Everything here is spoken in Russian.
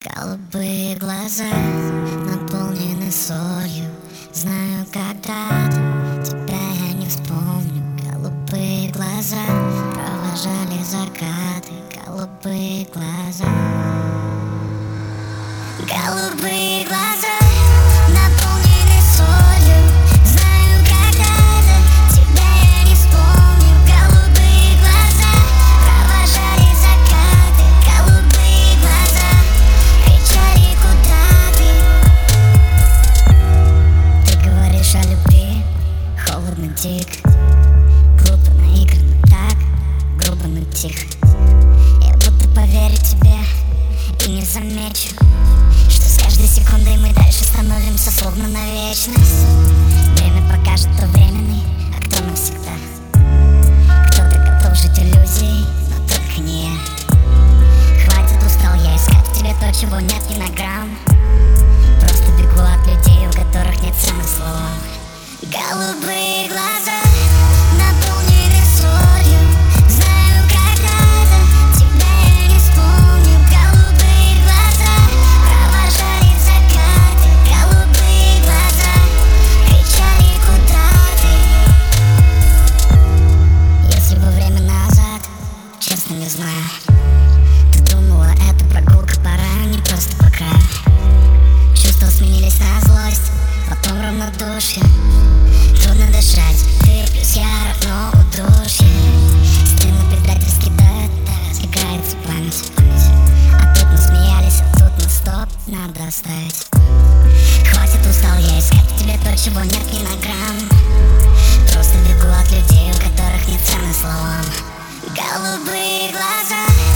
Голубые глаза наполнены солью. Знаю, когда-то тебя я не вспомню. Голубые глаза провожали закаты. Голубые глаза. Голубые глаза наполнены солью. Знаю, когда-то тебя я не вспомню. Голубые глаза провожали закаты. Голубые глаза кричали, куда ты? Ты говоришь о любви, холодно, дико, глупо, наигранно, так грубо, но тихо. Я будто поверю тебе и не замечу, что с каждой секундой мы дальше становимся словно на вечность. Время покажет, кто временный, а кто навсегда. Кто-то готов жить иллюзией, но только не я. Хватит, устал я искать в тебе то, чего нет ни на грамм. Просто бегу от людей, у которых нет цены словам. Голубые глаза наполнены солью. Знаю, когда-то тебя я не вспомню. Голубые глаза провожали закаты. Голубые глаза кричали, куда ты? Если бы время назад, честно не знаю, ты думала, это прогулка по раю, не просто по краю. Чувства сменились на злость, потом равнодушие. Трудно дышать, ты плюс я равно удушье. Стены предательски играется память. А тут мы смеялись, а тут на стоп надо оставить. Хватит, устал я искать в тебе то, чего нет ни на грамм. Просто бегу от людей, у которых нет цены словам. Голубые глаза